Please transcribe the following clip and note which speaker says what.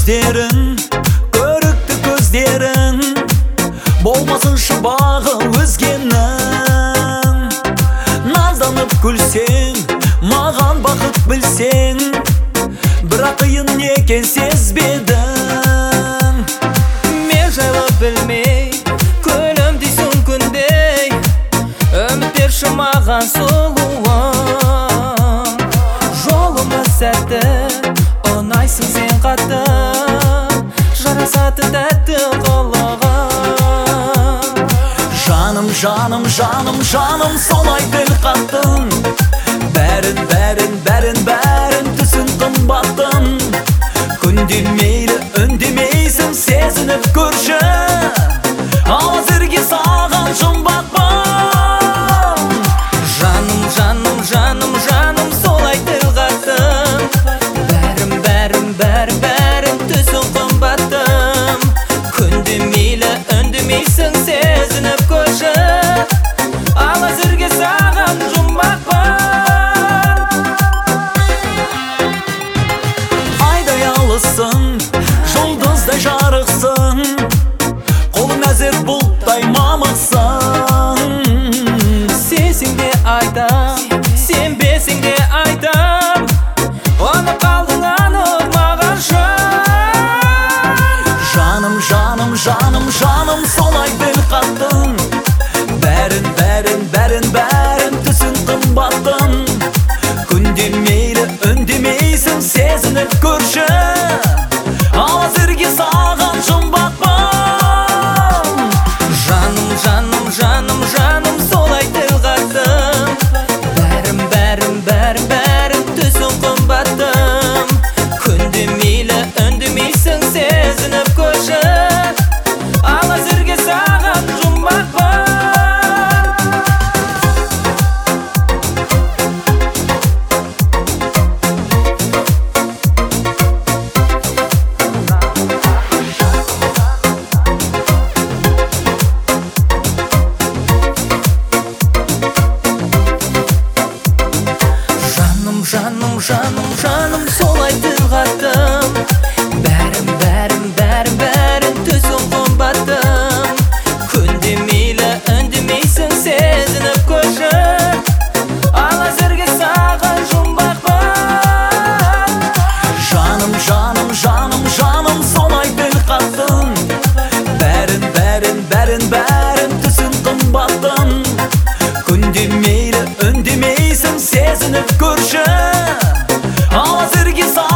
Speaker 1: көздерің, көрікті көздерің, болмасын шыбағы өзгенің. Назданып күлсең, маған бақыт білсең, бірақ қиын екен сезбедің.
Speaker 2: Мен жайлы білмей, күлім дейсің күндей, үміттерші маған сұлуым. Жолыма сәтті, ұнайсың сен қатты, жарасады тәтті қылығың.
Speaker 1: Жаным, жаным, жаным, жаным, солай тіл қаттың. Бәрін, бәрін, бәрін, бәрін түсін қымбаттың. Күнде мейлі үндемейсің, сезініп көрші, ал әзірге саған жұмбақпын.
Speaker 2: Жаным, жаным, жаным, жаным, солай тіл қаттың. Бәрін, бәрін, бәрін, бәрін түсін қымбаттың. Күнде мейлі үндемейсің, сезініп көрші, ал әзірге саған жұмбақпын.
Speaker 1: Айдай алысың, жұлдыздай жарықсың, қолың әзір бұлттай мамықсың.
Speaker 2: Сенсең де айтам, сенбесең де айтам, оны қалдың анық маған
Speaker 1: Жаным, жаным, жаным, жаным, солай тіл қаттың. Бәрін, бәрін, бәрін, бәрін түсін қымбаттың. Күнде мейлі үндемейсің, сезініп көрші, ал әзірге саған жұмбақпын.
Speaker 2: Жаным, жаным, жаным, жаным, солай тіл қаттың. Бәрін, бәрін, бәрін, бәрін түсін қымбаттың. Күнде мейлі үндемейсің, сезініп көрші, ал әзірге саған жұмбақпын. Жаным, жаным, жаным, солай тіл қаттың. Бәрін, бәрін, бәрін, бәрін түсін қымбаттың. Күнде мейлі үндемейсің, сезініп көрші, ал әзірге саған жұмбақпын.
Speaker 1: Жаным, жаным, жаным, жаным, солай тіл қаттың. Бәрін, бәрін, бәрін, бәрін түсін қымбаттың. Күнде мейлі үндемейсің, сезініп көрші, ал әзірге